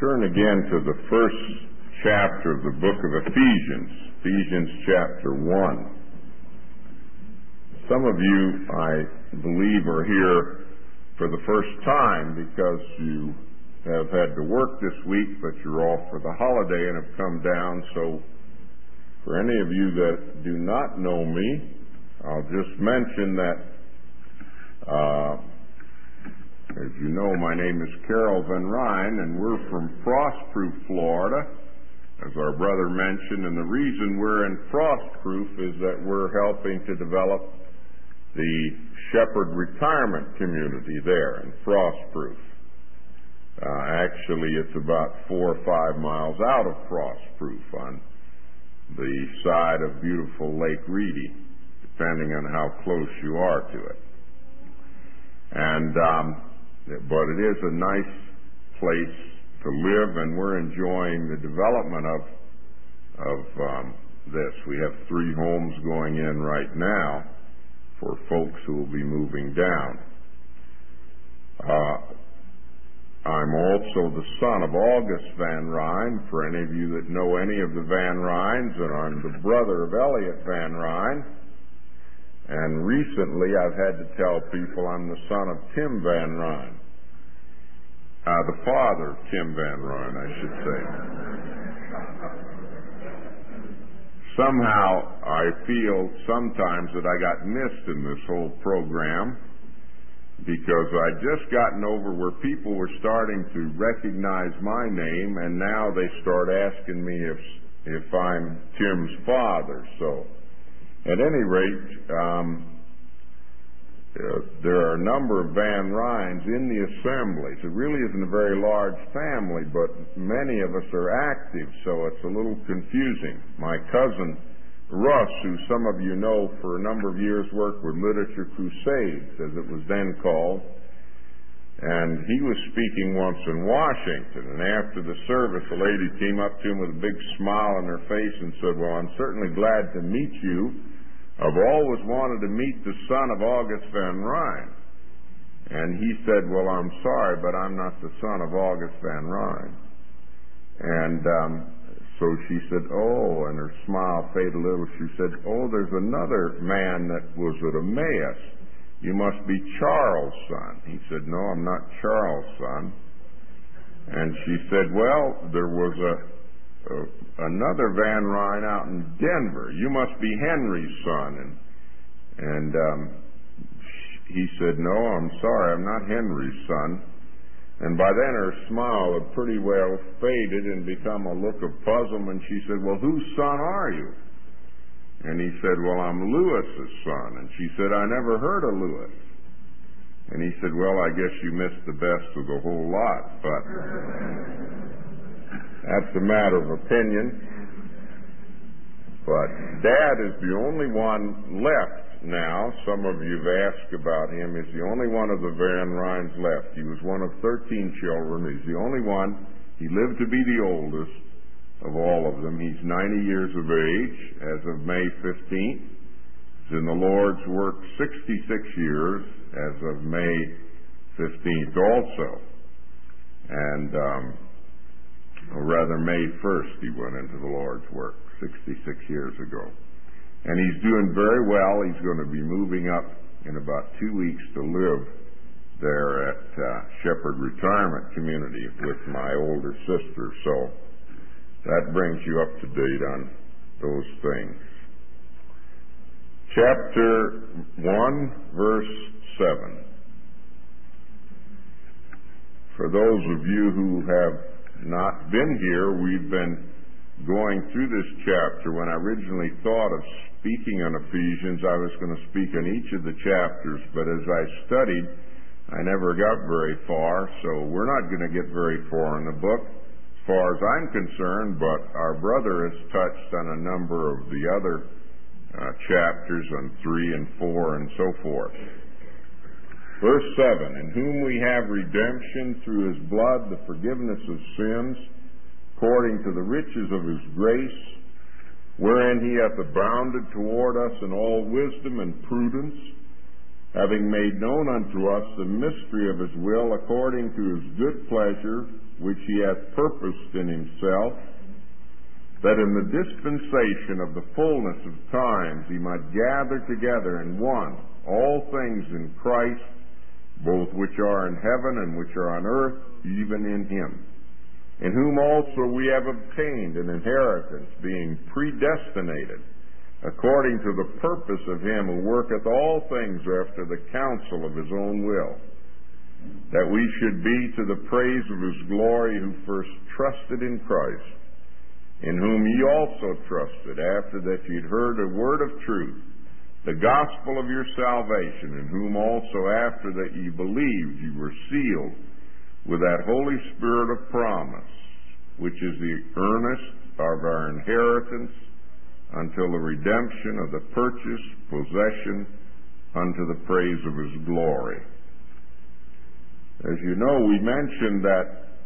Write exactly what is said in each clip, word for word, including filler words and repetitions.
Turn again to the first chapter of the book of Ephesians, Ephesians chapter one. Some of you, I believe, are here for the first time because you have had to work this week, but you're off for the holiday and have come down. So for any of you that do not know me, I'll just mention that uh, as you know, my name is Carol Van Ryn, and we're from Frostproof, Florida, as our brother mentioned. And the reason we're in Frostproof is that we're helping to develop the Shepherd Retirement Community there in Frostproof. Uh, actually, it's about four or five miles out of Frostproof on the side of beautiful Lake Reedy, depending on how close you are to it. And um, but it is a nice place to live, and we're enjoying the development of of um, this. We have three homes going in right now for folks who will be moving down. Uh, I'm also the son of August Van Ryn, for any of you that know any of the Van Ryns, and I'm the brother of Elliot Van Ryn. And recently I've had to tell people I'm the son of Tim Van Ryn. Uh, the father of Tim Van Ryn, I should say. Somehow I feel sometimes that I got missed in this whole program because I'd just gotten over where people were starting to recognize my name, and now they start asking me if, if I'm Tim's father. So at any rate, um, uh, there are a number of Van Ryns in the assemblies. It really isn't a very large family, but many of us are active, so it's a little confusing. My cousin Russ, who some of you know for a number of years worked with Literature Crusades, as it was then called, and he was speaking once in Washington, and after the service, a lady came up to him with a big smile on her face and said, "Well, I'm certainly glad to meet you. I've always wanted to meet the son of August Van Ryn." And he said, "Well, I'm sorry, but I'm not the son of August Van Ryn." And um, so she said, "Oh," and her smile faded a little. She said, "Oh, there's another man that was at Emmaus. You must be Charles' son." He said, "No, I'm not Charles' son." And she said, "Well, there was a Uh, another Van Ryn out in Denver. You must be Henry's son." And and um, he said, "No, I'm sorry, I'm not Henry's son." And by then her smile had pretty well faded and become a look of puzzlement. She said, "Well, whose son are you?" And he said, "Well, I'm Lewis's son." And she said, "I never heard of Lewis." And he said, "Well, I guess you missed the best of the whole lot, but that's a matter of opinion." But Dad is the only one left now. Some of you have asked about him. He's the only one of the Van Ryns left. He was one of thirteen children. He's the only one. He lived to be the oldest of all of them. He's ninety years of age as of May fifteenth. He's in the Lord's work sixty-six years as of May fifteenth also. And um or rather May first he went into the Lord's work sixty-six years ago. And he's doing very well. He's going to be moving up in about two weeks to live there at uh, Shepherd Retirement Community with my older sister. So that brings you up to date on those things. Chapter one, verse seven. For those of you who have not been here, we've been going through this chapter. When I originally thought of speaking on Ephesians, I was going to speak on each of the chapters, but as I studied, I never got very far, so we're not going to get very far in the book as far as I'm concerned, but our brother has touched on a number of the other uh, chapters on three and four and so forth. Verse seven, "In whom we have redemption through his blood, the forgiveness of sins, according to the riches of his grace, wherein he hath abounded toward us in all wisdom and prudence, having made known unto us the mystery of his will, according to his good pleasure, which he hath purposed in himself, that in the dispensation of the fullness of times he might gather together in one all things in Christ, both which are in heaven and which are on earth, even in him, in whom also we have obtained an inheritance, being predestinated, according to the purpose of him who worketh all things after the counsel of his own will, that we should be to the praise of his glory, who first trusted in Christ, in whom ye also trusted, after that ye had heard a word of truth, the gospel of your salvation, in whom also after that ye believed ye were sealed with that Holy Spirit of promise, which is the earnest of our inheritance until the redemption of the purchased possession unto the praise of his glory. As you know, we mentioned that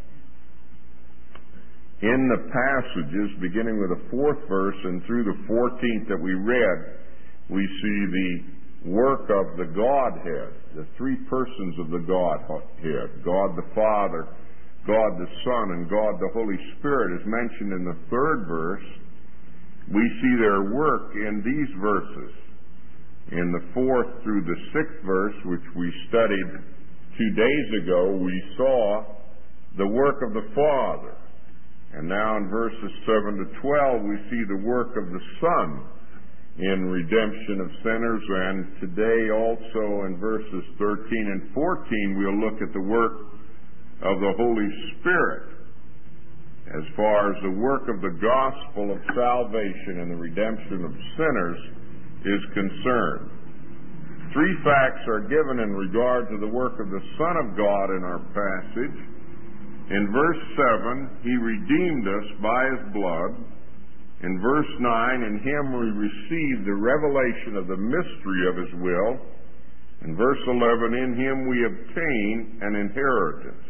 in the passages, beginning with the fourth verse and through the fourteenth that we read, we see the work of the Godhead, the three persons of the Godhead, God the Father, God the Son, and God the Holy Spirit, is mentioned in the third verse. We see their work in these verses. In the fourth through the sixth verse, which we studied two days ago, we saw the work of the Father. And now in verses seven to twelve, we see the work of the Son in redemption of sinners, and today also in verses thirteen and fourteen we'll look at the work of the Holy Spirit as far as the work of the gospel of salvation and the redemption of sinners is concerned. Three facts are given in regard to the work of the Son of God in our passage. In verse seven, he redeemed us by his blood. In verse nine, in him we receive the revelation of the mystery of his will. In verse eleven, in him we obtain an inheritance.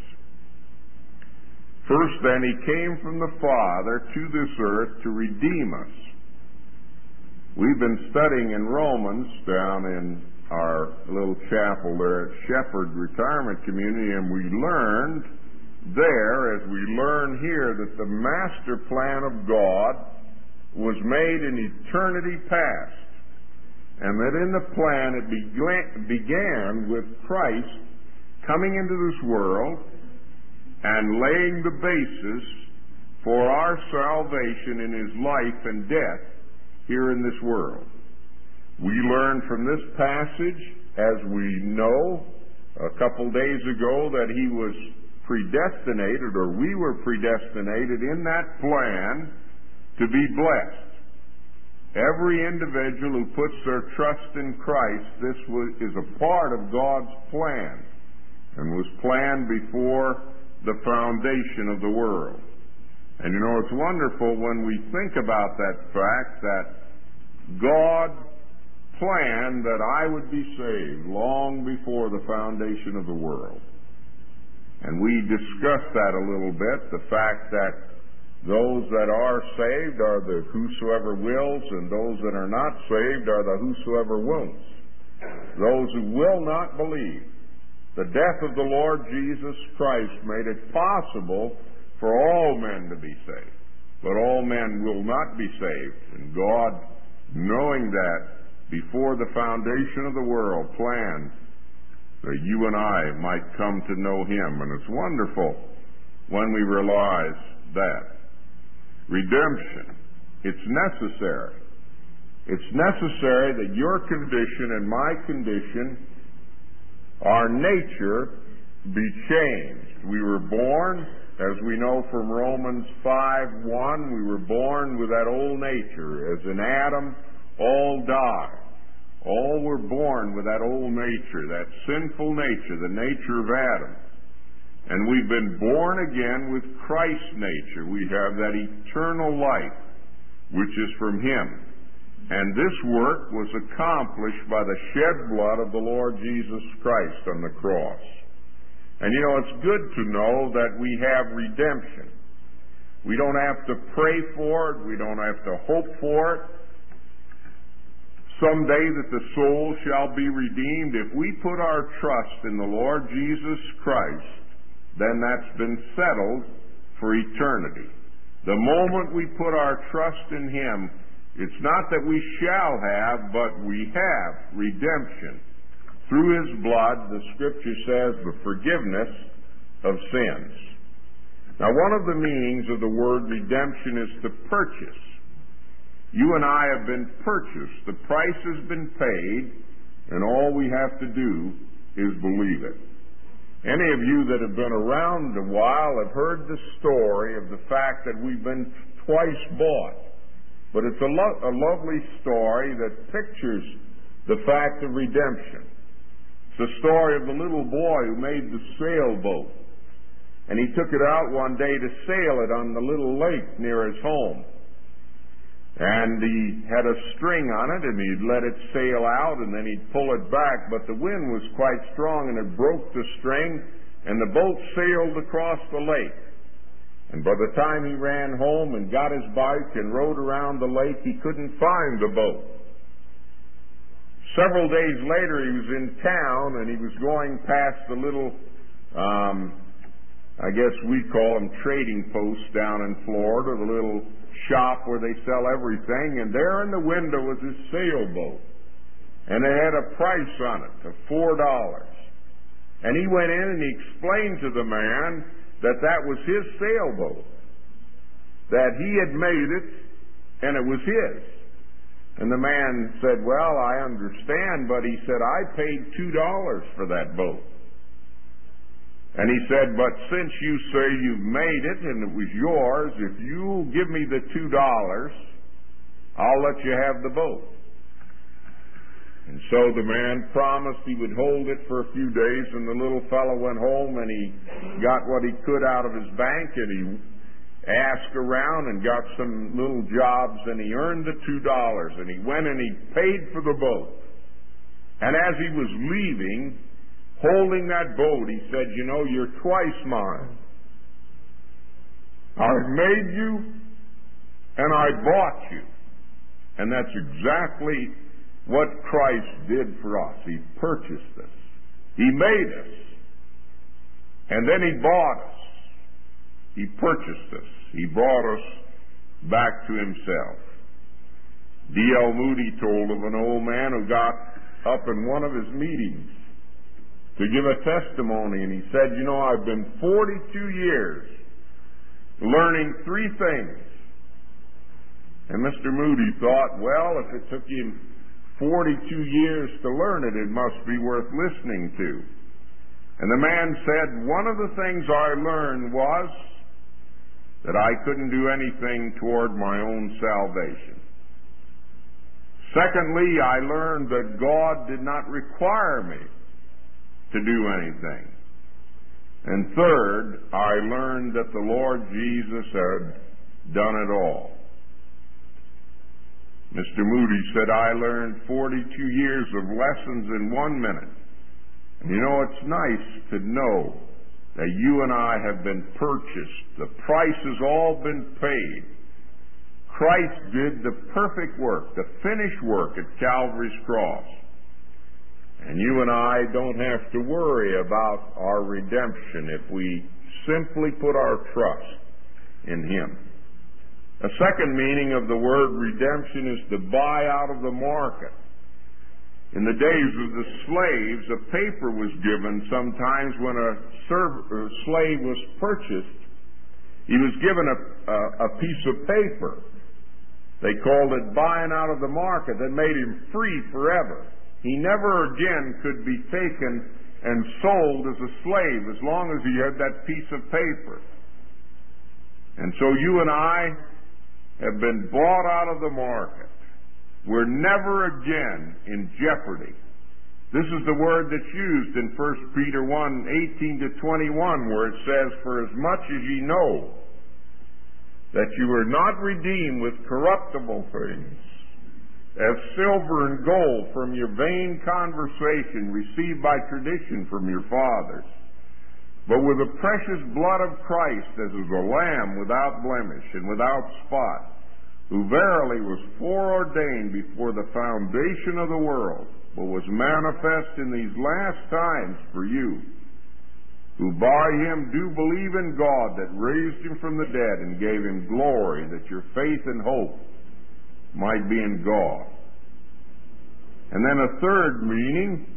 First, then, he came from the Father to this earth to redeem us. We've been studying in Romans down in our little chapel there at Shepherd Retirement Community, and we learned there, as we learn here, that the master plan of God was made in eternity past, and that in the plan it began with Christ coming into this world and laying the basis for our salvation in his life and death here in this world. We learned from this passage, as we know, a couple days ago, that he was predestinated, or we were predestinated in that plan to be blessed. Every individual who puts their trust in Christ, this was, is a part of God's plan, and was planned before the foundation of the world. And you know, it's wonderful when we think about that fact that God planned that I would be saved long before the foundation of the world. And we discussed that a little bit, the fact that those that are saved are the whosoever wills, and those that are not saved are the whosoever won'ts. Those who will not believe. The death of the Lord Jesus Christ made it possible for all men to be saved. But all men will not be saved. And God, knowing that before the foundation of the world, planned that you and I might come to know him. And it's wonderful when we realize that. Redemption, it's necessary. It's necessary that your condition and my condition, our nature, be changed. We were born, as we know from Romans five one, we were born with that old nature. As in Adam, all die. All were born with that old nature, that sinful nature, the nature of Adam. And we've been born again with Christ's nature. We have that eternal life, which is from him. And this work was accomplished by the shed blood of the Lord Jesus Christ on the cross. And you know, it's good to know that we have redemption. We don't have to pray for it. We don't have to hope for it. Someday that the soul shall be redeemed. If we put our trust in the Lord Jesus Christ, then that's been settled for eternity. The moment we put our trust in Him, it's not that we shall have, but we have redemption. Through His blood, the Scripture says, the forgiveness of sins. Now, one of the meanings of the word redemption is to purchase. You and I have been purchased. The price has been paid, and all we have to do is believe it. Any of you that have been around a while have heard the story of the fact that we've been twice bought. But it's a, lo- a lovely story that pictures the fact of redemption. It's the story of the little boy who made the sailboat. And he took it out one day to sail it on the little lake near his home. And he had a string on it, and he'd let it sail out, and then he'd pull it back. But the wind was quite strong, and it broke the string, and the boat sailed across the lake. And by the time he ran home and got his bike and rode around the lake, he couldn't find the boat. Several days later, he was in town, and he was going past the little, um, I guess we call them trading posts down in Florida, the little shop where they sell everything, and there in the window was his sailboat. And it had a price on it of four dollars. And he went in and he explained to the man that that was his sailboat, that he had made it, and it was his. And the man said, well, I understand, but he said, I paid two dollars for that boat. And he said, but since you say you've made it and it was yours, if you'll give me the two dollars, I'll let you have the boat. And so the man promised he would hold it for a few days, and the little fellow went home and he got what he could out of his bank, and he asked around and got some little jobs, and he earned the two dollars, and he went and he paid for the boat. And as he was leaving, holding that boat, he said, you know, you're twice mine. I made you, and I bought you. And that's exactly what Christ did for us. He purchased us. He made us. And then He bought us. He purchased us. He brought us back to Himself. D L Moody told of an old man who got up in one of his meetings to give a testimony, and he said, you know, I've been forty-two years learning three things. And Mister Moody thought, well, if it took him forty-two years to learn it, it must be worth listening to. And the man said, one of the things I learned was that I couldn't do anything toward my own salvation. Secondly, I learned that God did not require me to do anything. And third, I learned that the Lord Jesus had done it all. Mister Moody said, I learned forty-two years of lessons in one minute. And you know, it's nice to know that you and I have been purchased. The price has all been paid. Christ did the perfect work, the finished work at Calvary's cross. And you and I don't have to worry about our redemption if we simply put our trust in Him. A second meaning of the word redemption is to buy out of the market. In the days of the slaves, a paper was given sometimes when a, serv- a slave was purchased. He was given a, a, a piece of paper. They called it buying out of the market. That made him free forever. He never again could be taken and sold as a slave as long as he had that piece of paper. And so you and I have been bought out of the market. We're never again in jeopardy. This is the word that's used in First Peter one, eighteen to twenty-one, where it says, for as much as ye know that you were not redeemed with corruptible things, as silver and gold from your vain conversation received by tradition from your fathers, but with the precious blood of Christ as of a lamb without blemish and without spot, who verily was foreordained before the foundation of the world, but was manifest in these last times for you, who by him do believe in God that raised him from the dead and gave him glory, that your faith and hope might be in God. And then a third meaning,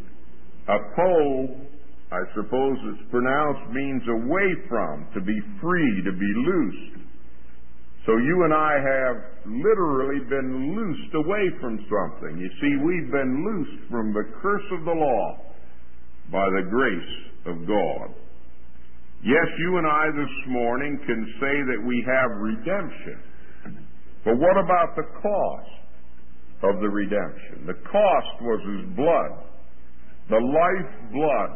apo, I suppose it's pronounced, means away from, to be free, to be loosed. So you and I have literally been loosed away from something. You see, we've been loosed from the curse of the law by the grace of God. Yes, you and I this morning can say that we have redemption. But what about the cost of the redemption? The cost was his blood. The life blood,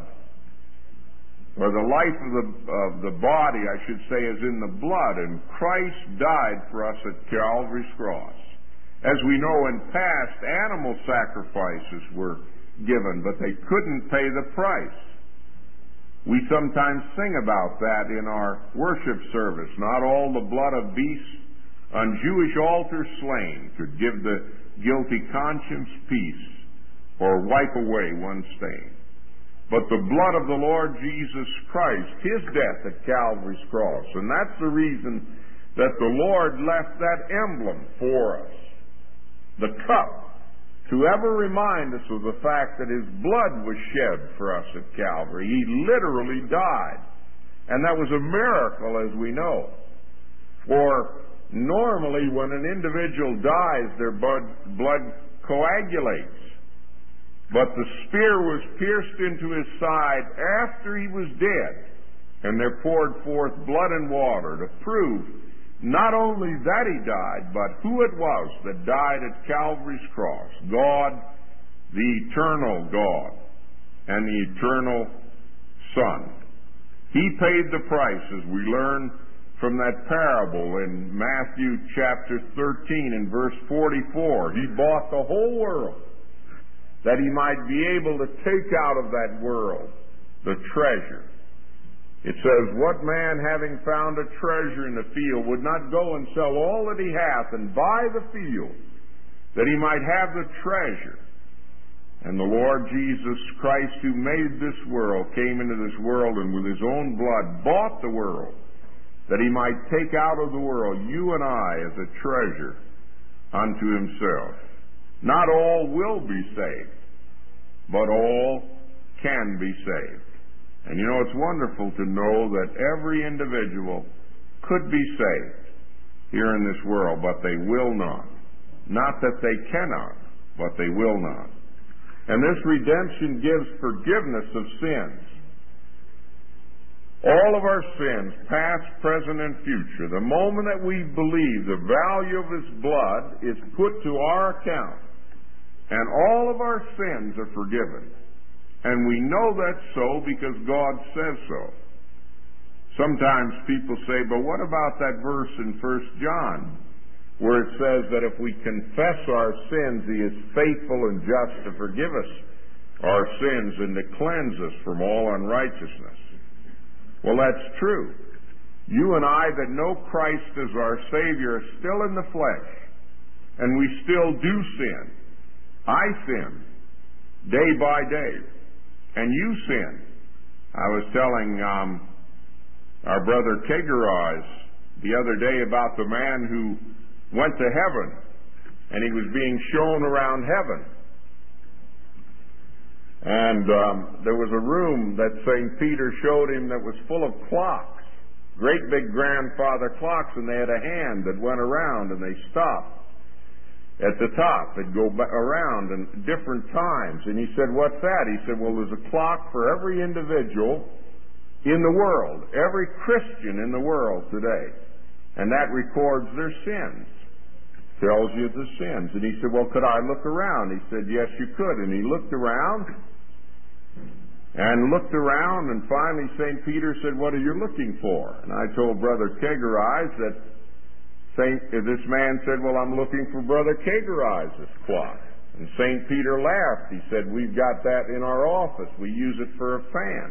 or the life of the, of the body, I should say, is in the blood. And Christ died for us at Calvary's cross. As we know, in past, animal sacrifices were given, but they couldn't pay the price. We sometimes sing about that in our worship service. Not all the blood of beasts on Jewish altars slain could give the guilty conscience peace or wipe away one stain. But the blood of the Lord Jesus Christ, his death at Calvary's cross, and that's the reason that the Lord left that emblem for us, the cup, to ever remind us of the fact that his blood was shed for us at Calvary. He literally died. And that was a miracle, as we know. For normally when an individual dies, their blood, blood coagulates. But the spear was pierced into his side after he was dead, and there poured forth blood and water to prove not only that he died, but who it was that died at Calvary's cross. God, the eternal God, and the eternal Son. He paid the price, as we learn from that parable in Matthew chapter thirteen and verse forty-four. He bought the whole world, that he might be able to take out of that world the treasure. It says, what man having found a treasure in the field would not go and sell all that he hath and buy the field, that he might have the treasure? And the Lord Jesus Christ, who made this world, came into this world and with his own blood bought the world, that he might take out of the world you and I as a treasure unto himself. Not all will be saved, but all can be saved. And you know, it's wonderful to know that every individual could be saved here in this world, but they will not. Not that they cannot, but they will not. And this redemption gives forgiveness of sins. All of our sins, past, present, and future, the moment that we believe the value of his blood is put to our account, and all of our sins are forgiven. And we know that's so because God says so. Sometimes people say, but what about that verse in First John where it says that if we confess our sins, he is faithful and just to forgive us our sins and to cleanse us from all unrighteousness? Well, that's true. You and I that know Christ as our Savior are still in the flesh, and we still do sin. I sin day by day. And you sin. I was telling um, our brother Kegaraz the other day about the man who went to heaven, and he was being shown around heaven. And um, there was a room that Saint Peter showed him that was full of clocks, great big grandfather clocks, and they had a hand that went around, and they stopped at the top. It'd go around in different times. And he said, what's that? He said, well, there's a clock for every individual in the world, every Christian in the world today. And that records their sins, tells you the sins. And he said, well, could I look around? He said, yes, you could. And he looked around and looked around, and finally Saint Peter said, what are you looking for? And I told Brother Kegaraz that Saint, this man said, well, I'm looking for Brother Kegaraz's clock. And Saint Peter laughed. He said, we've got that in our office. We use it for a fan.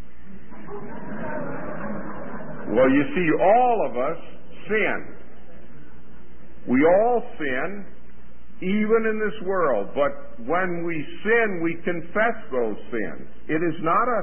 Well, you see, all of us sin. We all sin, even in this world. But when we sin, we confess those sins. It is not a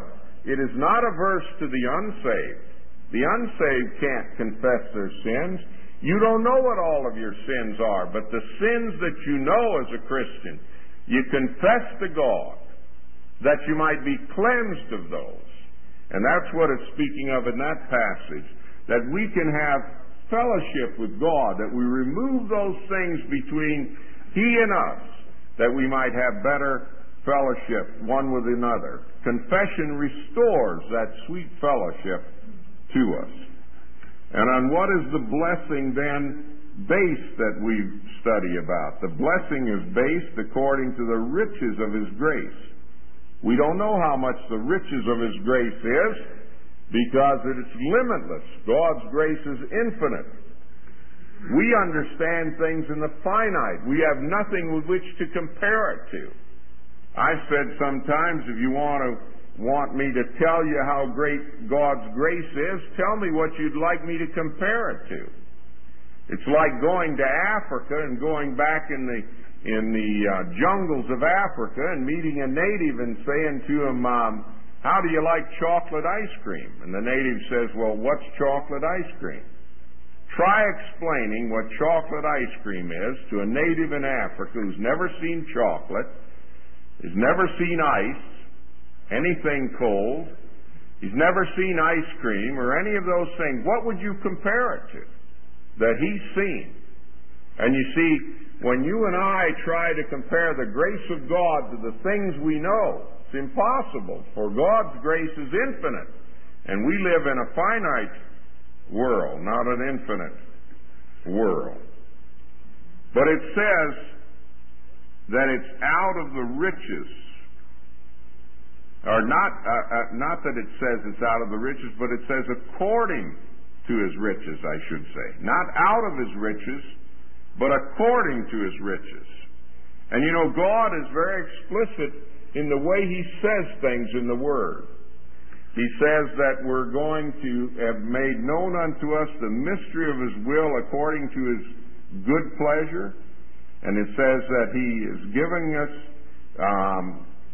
it is not a verse to the unsaved. The unsaved can't confess their sins. You don't know what all of your sins are, but the sins that you know as a Christian, you confess to God that you might be cleansed of those. And that's what it's speaking of in that passage, that we can have fellowship with God, that we remove those things between He and us, that we might have better fellowship one with another. Confession restores that sweet fellowship to us. And on what is the blessing then based that we study about? The blessing is based according to the riches of His grace. We don't know how much the riches of His grace is because it is limitless. God's grace is infinite. We understand things in the finite. We have nothing with which to compare it to. I've said sometimes, if you want to want me to tell you how great God's grace is, tell me what you'd like me to compare it to. It's like going to Africa and going back in the in the uh, jungles of Africa and meeting a native and saying to him, um, how do you like chocolate ice cream? And the native says, well, what's chocolate ice cream? Try explaining what chocolate ice cream is to a native in Africa who's never seen chocolate, has never seen ice, anything cold, he's never seen ice cream or any of those things. What would you compare it to that he's seen? And you see, when you and I try to compare the grace of God to the things we know, it's impossible, for God's grace is infinite. And we live in a finite world, not an infinite world. But it says that it's out of the riches, or not, uh, uh, not that it says it's out of the riches, but it says according to His riches, I should say. Not out of His riches, but according to His riches. And you know, God is very explicit in the way He says things in the Word. He says that we're going to have made known unto us the mystery of His will according to His good pleasure. And it says that He is giving us, um,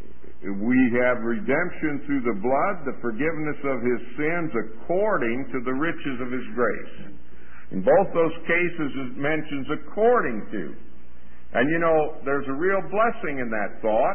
we have redemption through the blood, the forgiveness of His sins according to the riches of His grace. In both those cases it mentions according to. And you know, there's a real blessing in that thought.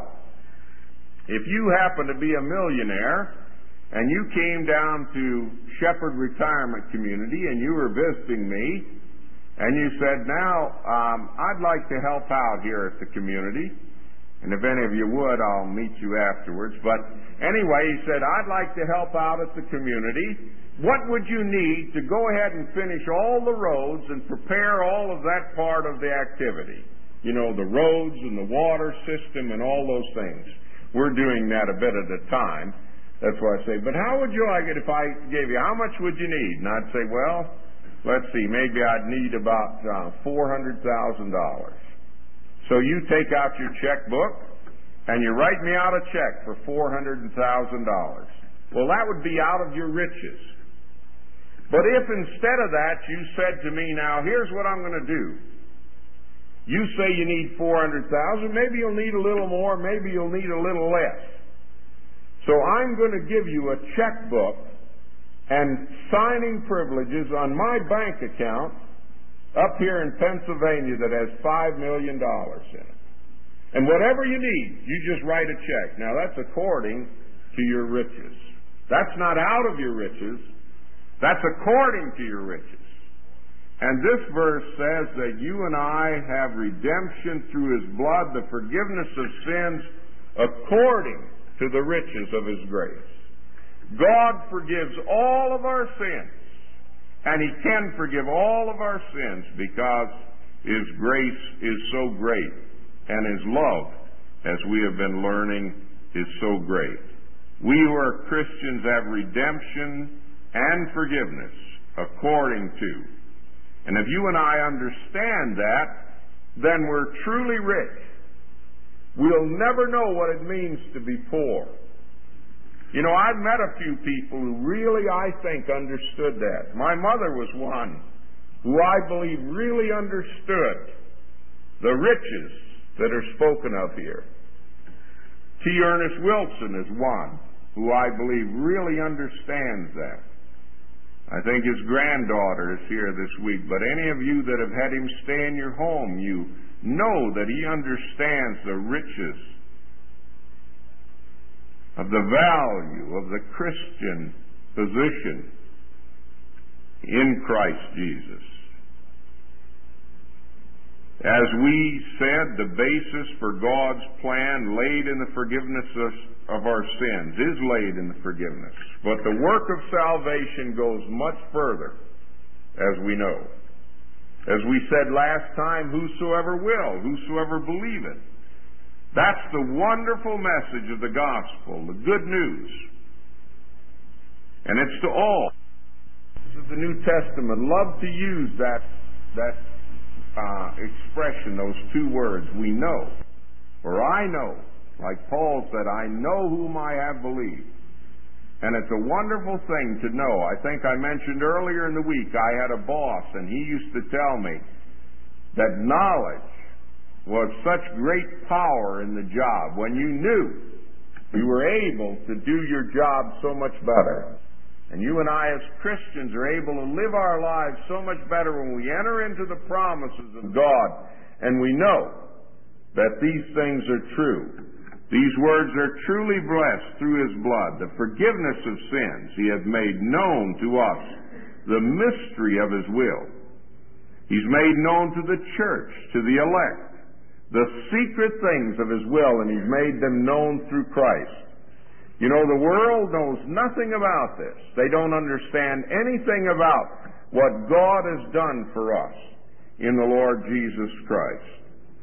If you happen to be a millionaire and you came down to Shepherd Retirement Community and you were visiting me and you said, now, um, I'd like to help out here at the community. And if any of you would, I'll meet you afterwards. But anyway, he said, I'd like to help out at the community. What would you need to go ahead and finish all the roads and prepare all of that part of the activity? You know, the roads and the water system and all those things. We're doing that a bit at a time. That's why I say, but how would you like it if I gave you, how much would you need? And I'd say, well, let's see, maybe I'd need about uh, four hundred thousand dollars. So you take out your checkbook and you write me out a check for four hundred thousand dollars. Well, that would be out of your riches. But if instead of that you said to me, now here's what I'm going to do. You say you need four hundred thousand dollars, maybe you'll need a little more, maybe you'll need a little less. So I'm going to give you a checkbook and signing privileges on my bank account up here in Pennsylvania that has five million dollars in it. And whatever you need, you just write a check. Now that's according to your riches. That's not out of your riches. That's according to your riches. And this verse says that you and I have redemption through His blood, the forgiveness of sins according to the riches of His grace. God forgives all of our sins, and He can forgive all of our sins because His grace is so great, and His love, as we have been learning, is so great. We who are Christians have redemption and forgiveness according to. And if you and I understand that, then we're truly rich. We'll never know what it means to be poor. You know, I've met a few people who really, I think, understood that. My mother was one who I believe really understood the riches that are spoken of here. T. Ernest Wilson is one who I believe really understands that. I think his granddaughter is here this week, but any of you that have had him stay in your home, you know that he understands the riches of the value of the Christian position in Christ Jesus. As we said, the basis for God's plan laid in the forgiveness of, of our sins is laid in the forgiveness. But the work of salvation goes much further, as we know. As we said last time, whosoever will, whosoever believeth. That's the wonderful message of the gospel, the good news. And it's to all. The New Testament love to use that, that uh, expression, those two words, we know. For I know, like Paul said, I know whom I have believed. And it's a wonderful thing to know. I think I mentioned earlier in the week, I had a boss, and he used to tell me that knowledge was such great power in the job. When you knew, you were able to do your job so much better. And you and I as Christians are able to live our lives so much better when we enter into the promises of God and we know that these things are true. These words are truly blessed through His blood, the forgiveness of sins. He hath made known to us the mystery of His will. He's made known to the church, to the elect, the secret things of His will, and He's made them known through Christ. You know, the world knows nothing about this. They don't understand anything about what God has done for us in the Lord Jesus Christ.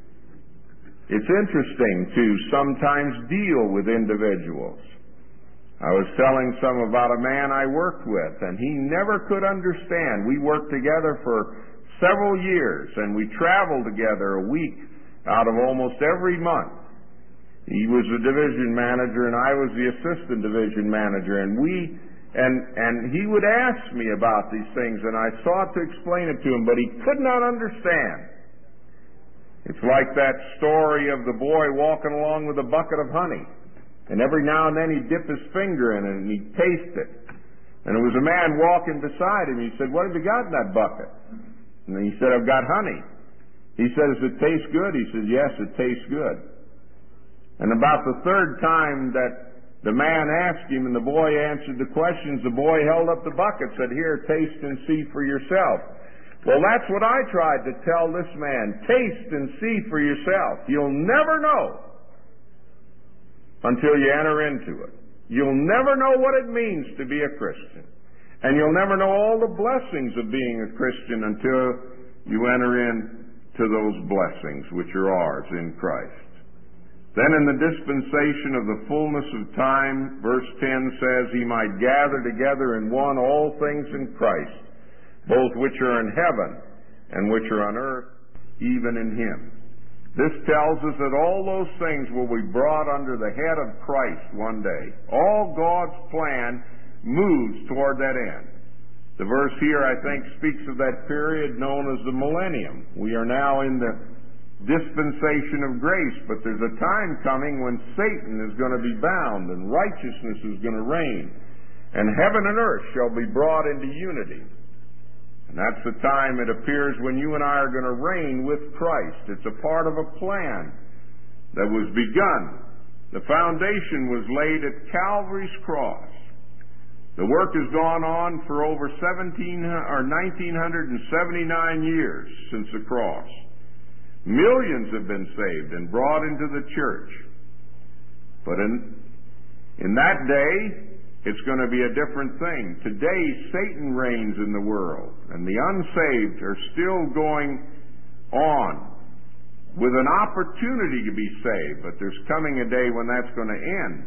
It's interesting to sometimes deal with individuals. I was telling some about a man I worked with, and he never could understand. We worked together for several years, and we traveled together a week out of almost every month. He was the division manager, and I was the assistant division manager, and we, and, and he would ask me about these things, and I sought to explain it to him, but he could not understand. It's like that story of the boy walking along with a bucket of honey, and every now and then he'd dip his finger in it, and he'd taste it. And there was a man walking beside him. He said, "What have you got in that bucket?" And he said, "I've got honey." He said, "Does it taste good?" He said, "Yes, it tastes good." And about the third time that the man asked him and the boy answered the questions, the boy held up the bucket, said, "Here, taste and see for yourself." Well, that's what I tried to tell this man. Taste and see for yourself. You'll never know until you enter into it. You'll never know what it means to be a Christian. And you'll never know all the blessings of being a Christian until you enter into those blessings which are ours in Christ. Then in the dispensation of the fullness of time, verse ten says, He might gather together in one all things in Christ, both which are in heaven and which are on earth, even in Him. This tells us that all those things will be brought under the head of Christ one day. All God's plan moves toward that end. The verse here, I think, speaks of that period known as the millennium. We are now in the dispensation of grace, but there's a time coming when Satan is going to be bound and righteousness is going to reign, and heaven and earth shall be brought into unity. And that's the time, it appears, when you and I are going to reign with Christ. It's a part of a plan that was begun. The foundation was laid at Calvary's cross. The work has gone on for over seventeen or nineteen seventy-nine years since the cross. Millions have been saved and brought into the church. But in, in that day, it's going to be a different thing. Today, Satan reigns in the world, and the unsaved are still going on with an opportunity to be saved, but there's coming a day when that's going to end.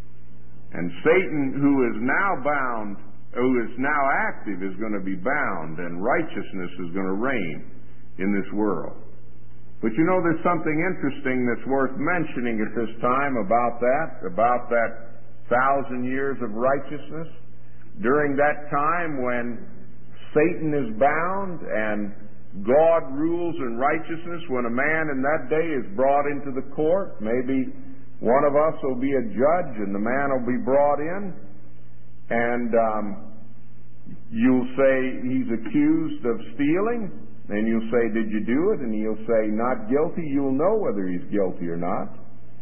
And Satan, who is now bound, who is now active, is going to be bound, and righteousness is going to reign in this world. But you know, there's something interesting that's worth mentioning at this time about that, about that thousand years of righteousness. During that time when Satan is bound and God rules in righteousness, when a man in that day is brought into the court, maybe One of us will be a judge, and the man will be brought in, and um, you'll say he's accused of stealing, and you'll say, did you do it? And he'll say, not guilty. You'll know whether he's guilty or not.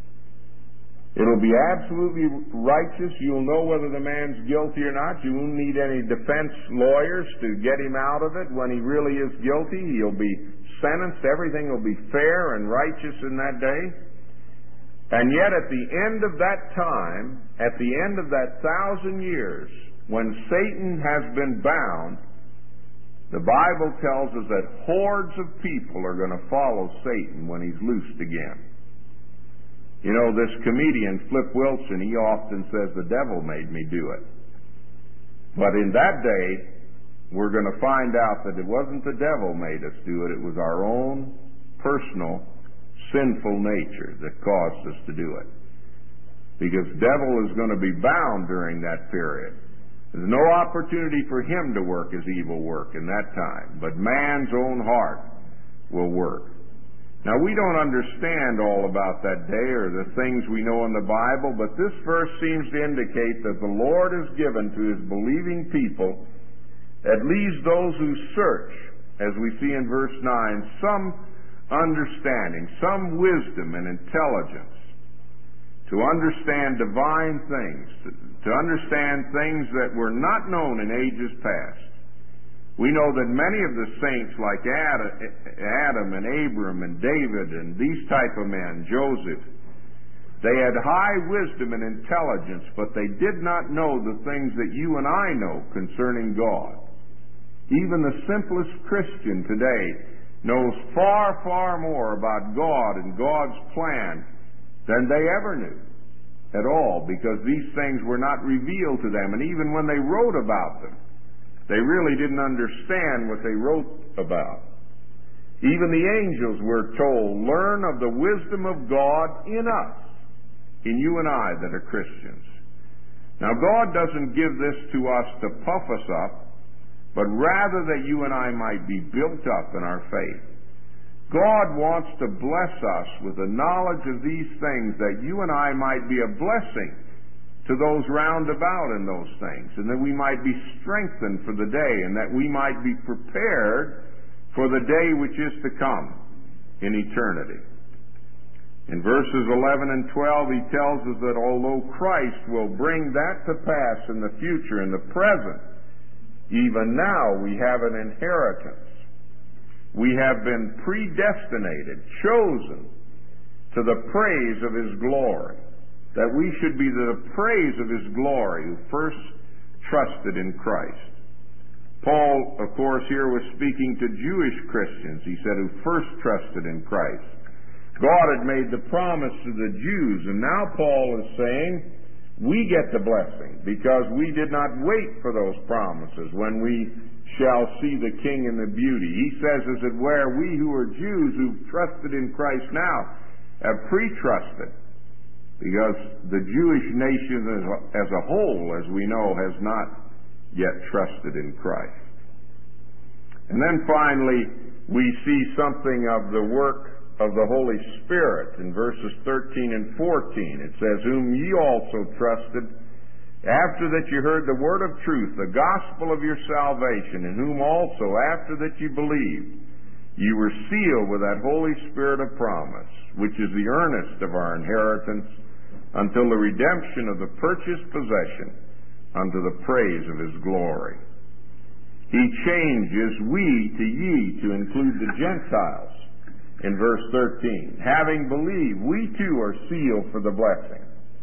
It'll be absolutely righteous. You'll know whether the man's guilty or not. You won't need any defense lawyers to get him out of it when he really is guilty. He'll be sentenced. Everything will be fair and righteous in that day. And yet at the end of that time, at the end of that thousand years, when Satan has been bound, the Bible tells us that hordes of people are going to follow Satan when he's loosed again. You know, this comedian, Flip Wilson, he often says, the devil made me do it. But in that day, we're going to find out that it wasn't the devil made us do it. It was our own personal sinful nature that caused us to do it. Because the devil is going to be bound during that period. There's no opportunity for him to work his evil work in that time. But man's own heart will work. Now, we don't understand all about that day or the things we know in the Bible, but this verse seems to indicate that the Lord has given to His believing people, at least those who search, as we see in verse nine, some understanding, some wisdom and intelligence to understand divine things, to, to understand things that were not known in ages past. We know that many of the saints like Adam and Abram and David and these type of men, Joseph, they had high wisdom and intelligence, but they did not know the things that you and I know concerning God. Even the simplest Christian today knows far, far more about God and God's plan than they ever knew at all, because these things were not revealed to them. And even when they wrote about them, they really didn't understand what they wrote about. Even the angels were told, learn of the wisdom of God in us, in you and I that are Christians. Now, God doesn't give this to us to puff us up, but rather that you and I might be built up in our faith. God wants to bless us with the knowledge of these things, that you and I might be a blessing to those round about in those things, and that we might be strengthened for the day, and that we might be prepared for the day which is to come in eternity. In verses eleven and twelve, he tells us that although Christ will bring that to pass in the future, in the present, even now we have an inheritance. We have been predestinated, chosen to the praise of His glory, that we should be the praise of His glory who first trusted in Christ. Paul, of course, here was speaking to Jewish Christians, he said, who first trusted in Christ. God had made the promise to the Jews, and now Paul is saying, we get the blessing, because we did not wait for those promises when we shall see the King in the beauty. He says, as it were, we who are Jews who've trusted in Christ now have pre-trusted, because the Jewish nation as a, as a whole, as we know, has not yet trusted in Christ. And then finally, we see something of the work of the Holy Spirit in verses thirteen and fourteen. It says, whom ye also trusted, after that you heard the word of truth, the gospel of your salvation, in whom also, after that you believed, you were sealed with that Holy Spirit of promise, which is the earnest of our inheritance, until the redemption of the purchased possession, unto the praise of His glory. He changes we to ye to include the Gentiles in verse thirteen. Having believed, we too are sealed for the blessing.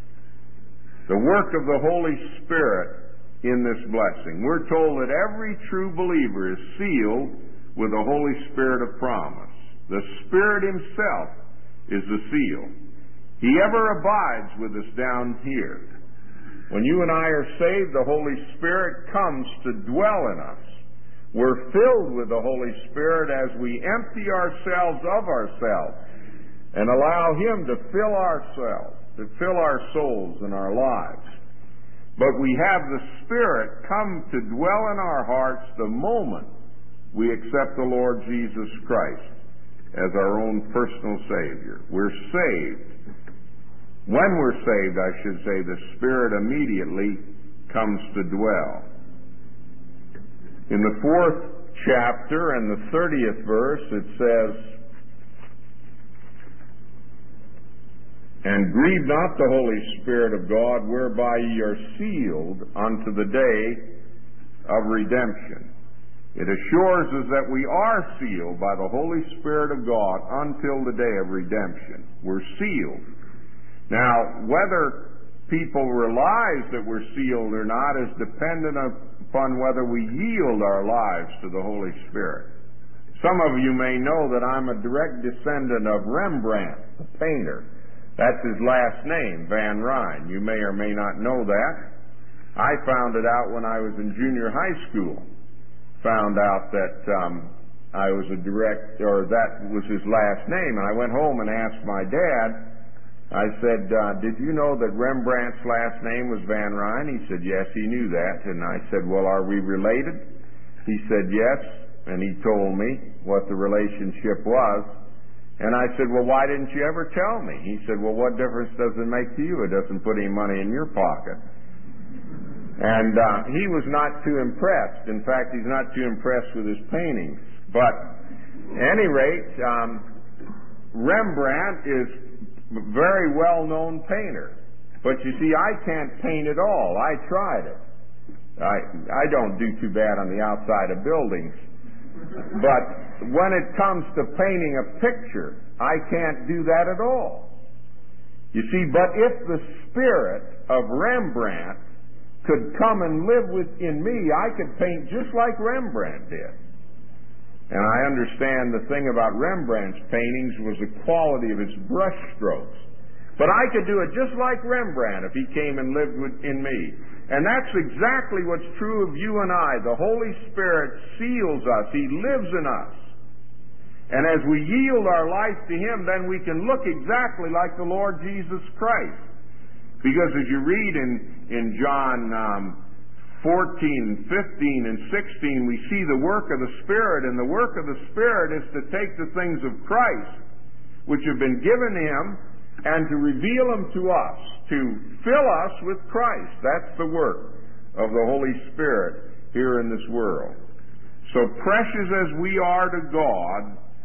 The work of the Holy Spirit in this blessing. We're told that every true believer is sealed with the Holy Spirit of promise. The Spirit Himself is the seal. He ever abides with us down here. When you and I are saved, the Holy Spirit comes to dwell in us. We're filled with the Holy Spirit as we empty ourselves of ourselves and allow Him to fill ourselves, to fill our souls and our lives. But we have the Spirit come to dwell in our hearts the moment we accept the Lord Jesus Christ as our own personal Savior. We're saved. when we're saved, I should say, the Spirit immediately comes to dwell. In the fourth chapter and the thirtieth verse, it says, "And grieve not the Holy Spirit of God, whereby ye are sealed unto the day of redemption." It assures us that we are sealed by the Holy Spirit of God until the day of redemption. We're sealed. Now, whether people realize that we're sealed or not is dependent upon whether we yield our lives to the Holy Spirit. Some of you may know that I'm a direct descendant of Rembrandt, the painter. That's his last name, Van Ryn. You may or may not know that. I found it out when I was in junior high school. Found out that um, I was a direct, or that was his last name. And I went home and asked my dad, I said, uh, did you know that Rembrandt's last name was Van Ryn? He said, yes, he knew that. And I said, well, are we related? He said, yes. And he told me what the relationship was. And I said, well, why didn't you ever tell me? He said, well, what difference does it make to you? It doesn't put any money in your pocket. And uh, he was not too impressed. In fact, he's not too impressed with his paintings. But at any rate, um, Rembrandt is a very well-known painter. But you see, I can't paint at all. I tried it. I, I don't do too bad on the outside of buildings. But when it comes to painting a picture, I can't do that at all. You see, but if the spirit of Rembrandt could come and live within me, I could paint just like Rembrandt did. And I understand the thing about Rembrandt's paintings was the quality of his brush strokes. But I could do it just like Rembrandt if he came and lived within me. And that's exactly what's true of you and I. The Holy Spirit seals us. He lives in us. And as we yield our life to Him, then we can look exactly like the Lord Jesus Christ. Because as you read in, in John um, fourteen, fifteen, and sixteen, we see the work of the Spirit. And the work of the Spirit is to take the things of Christ, which have been given Him, and to reveal them to us, to fill us with Christ. That's the work of the Holy Spirit here in this world. So precious as we are to God,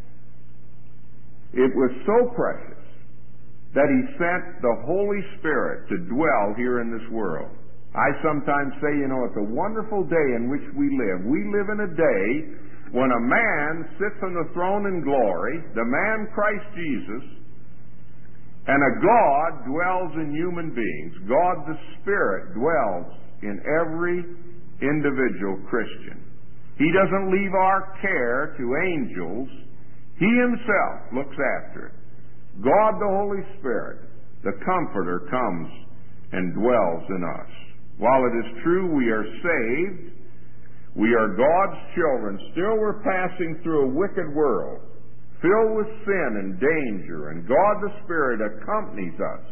it was so precious that He sent the Holy Spirit to dwell here in this world. I sometimes say, you know, it's a wonderful day in which we live. We live in a day when a man sits on the throne in glory, the man Christ Jesus, and a God dwells in human beings. God the Spirit dwells in every individual Christian. He doesn't leave our care to angels. He Himself looks after it. God the Holy Spirit, the Comforter, comes and dwells in us. While it is true we are saved, we are God's children, still we're passing through a wicked world, filled with sin and danger, and God the Spirit accompanies us.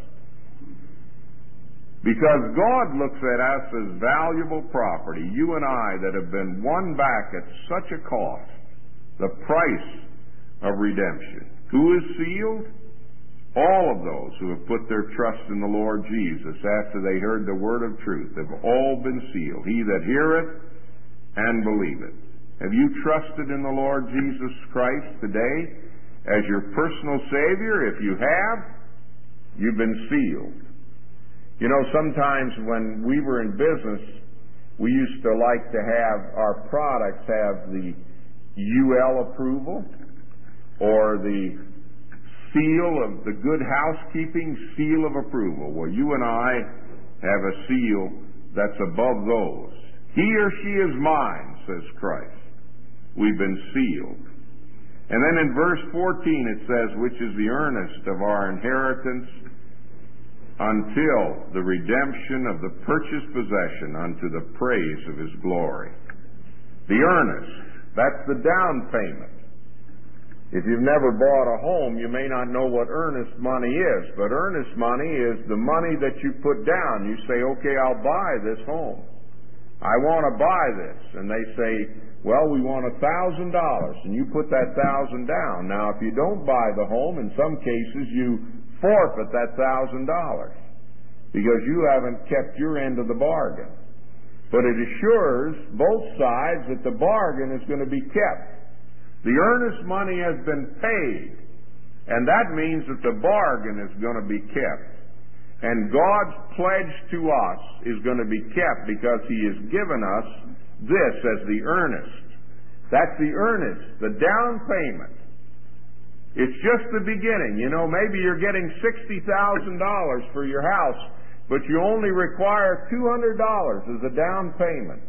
Because God looks at us as valuable property, you and I that have been won back at such a cost, the price of redemption. Who is sealed? All of those who have put their trust in the Lord Jesus after they heard the word of truth have all been sealed. He that heareth and believeth. Have you trusted in the Lord Jesus Christ today as your personal Savior? If you have, you've been sealed. You know, sometimes when we were in business, we used to like to have our products have the U L approval or the seal of the Good Housekeeping seal of approval. Well, you and I have a seal that's above those. He or she is mine, says Christ. We've been sealed. And then in verse fourteen it says, which is the earnest of our inheritance until the redemption of the purchased possession unto the praise of His glory. The earnest, that's the down payment. If you've never bought a home, you may not know what earnest money is, but earnest money is the money that you put down. You say, okay, I'll buy this home. I want to buy this. And they say, well, we want a thousand dollars, and you put that thousand down. Now, if you don't buy the home, in some cases you forfeit that thousand dollars because you haven't kept your end of the bargain. But it assures both sides that the bargain is going to be kept. The earnest money has been paid, and that means that the bargain is going to be kept. And God's pledge to us is going to be kept because He has given us this as the earnest. That's the earnest, the down payment. It's just the beginning. You know, maybe you're getting sixty thousand dollars for your house, but you only require two hundred dollars as a down payment.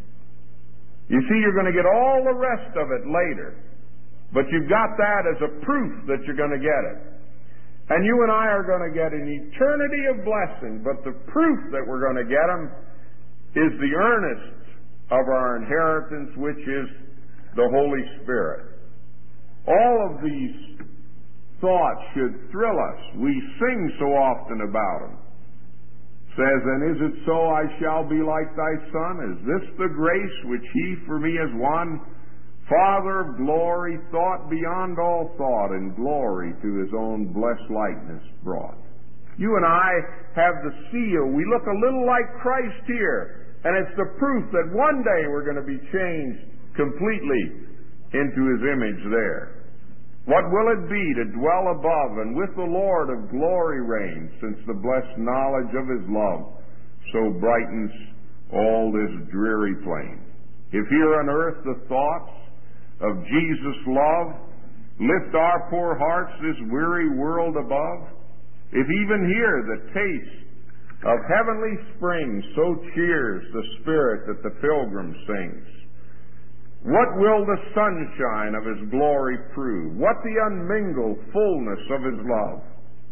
You see, you're going to get all the rest of it later, but you've got that as a proof that you're going to get it. And you and I are going to get an eternity of blessing, but the proof that we're going to get them is the earnest of our inheritance, which is the Holy Spirit. All of these thoughts should thrill us. We sing so often about them. It says, and is it so I shall be like thy Son? Is this the grace which He for me has won? Father of glory, thought beyond all thought, and glory to His own blessed likeness brought. You and I have the seal. We look a little like Christ here, and it's the proof that one day we're going to be changed completely into His image there. What will it be to dwell above and with the Lord of glory reign, since the blessed knowledge of His love so brightens all this dreary plain? If here on earth the thoughts of Jesus' love lift our poor hearts this weary world above, if even here the taste of heavenly spring so cheers the spirit that the pilgrim sings, what will the sunshine of His glory prove? What the unmingled fullness of His love?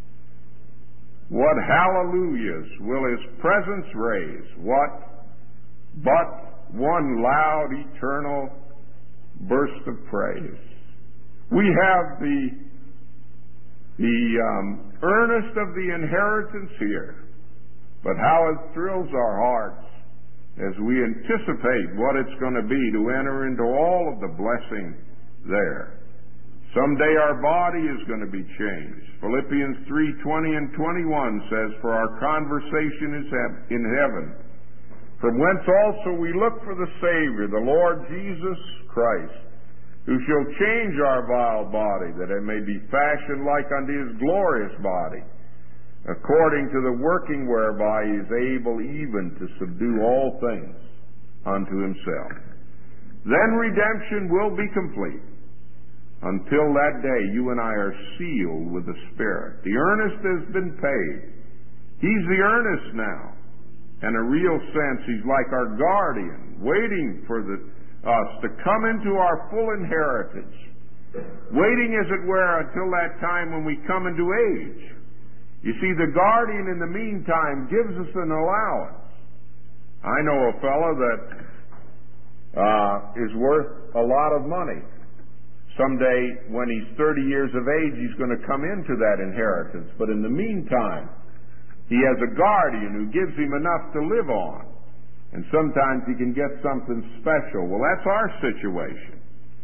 What hallelujahs will His presence raise? What but one loud eternal burst of praise? We have the the um, earnest of the inheritance here, but how it thrills our hearts as we anticipate what it's going to be to enter into all of the blessing there. Someday our body is going to be changed. Philippians three twenty and twenty-one says, for our conversation is in heaven, from whence also we look for the Savior, the Lord Jesus Christ, who shall change our vile body, that it may be fashioned like unto His glorious body, according to the working whereby He is able even to subdue all things unto Himself. Then redemption will be complete. Until that day, you and I are sealed with the Spirit. The earnest has been paid. He's the earnest now. In a real sense, He's like our guardian, waiting for the, us to come into our full inheritance. Waiting, as it were, until that time when we come into age. You see, the guardian in the meantime gives us an allowance. I know a fellow that uh, is worth a lot of money. Someday, when he's thirty years of age, he's going to come into that inheritance. But in the meantime, he has a guardian who gives him enough to live on. And sometimes he can get something special. Well, that's our situation.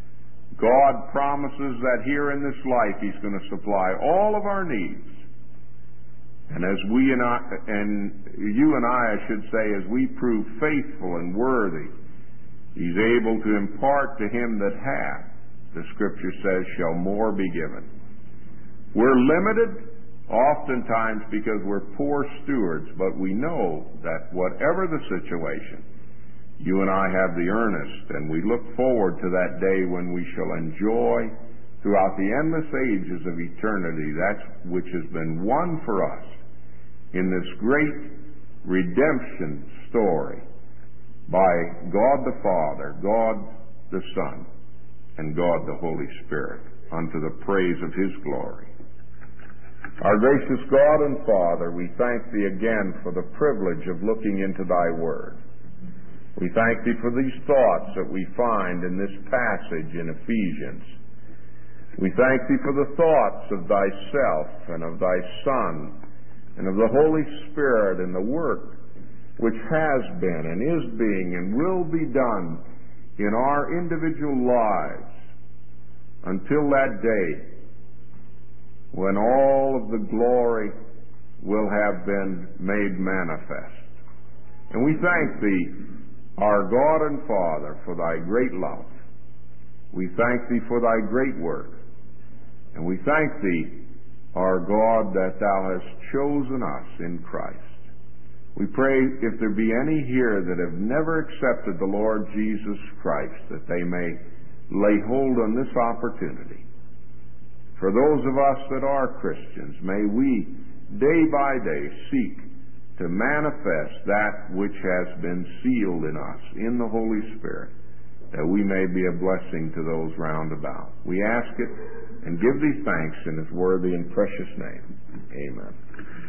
God promises that here in this life He's going to supply all of our needs. And as we and I, and you and I, I should say, as we prove faithful and worthy, He's able to impart to him that hath, the Scripture says, shall more be given. We're limited oftentimes because we're poor stewards, but we know that whatever the situation, you and I have the earnest, and we look forward to that day when we shall enjoy throughout the endless ages of eternity that which has been won for us in this great redemption story by God the Father, God the Son, and God the Holy Spirit, unto the praise of His glory. Our gracious God and Father, we thank Thee again for the privilege of looking into Thy Word. We thank Thee for these thoughts that we find in this passage in Ephesians. We thank Thee for the thoughts of Thyself and of Thy Son and of the Holy Spirit and the work which has been and is being and will be done in our individual lives until that day when all of the glory will have been made manifest. And we thank Thee, our God and Father, for Thy great love. We thank Thee for Thy great work. And we thank Thee, our God, that Thou hast chosen us in Christ. We pray, if there be any here that have never accepted the Lord Jesus Christ, that they may lay hold on this opportunity. For those of us that are Christians, may we day by day seek to manifest that which has been sealed in us, in the Holy Spirit, that we may be a blessing to those round about. We ask it and give Thee thanks in His worthy and precious name. Amen.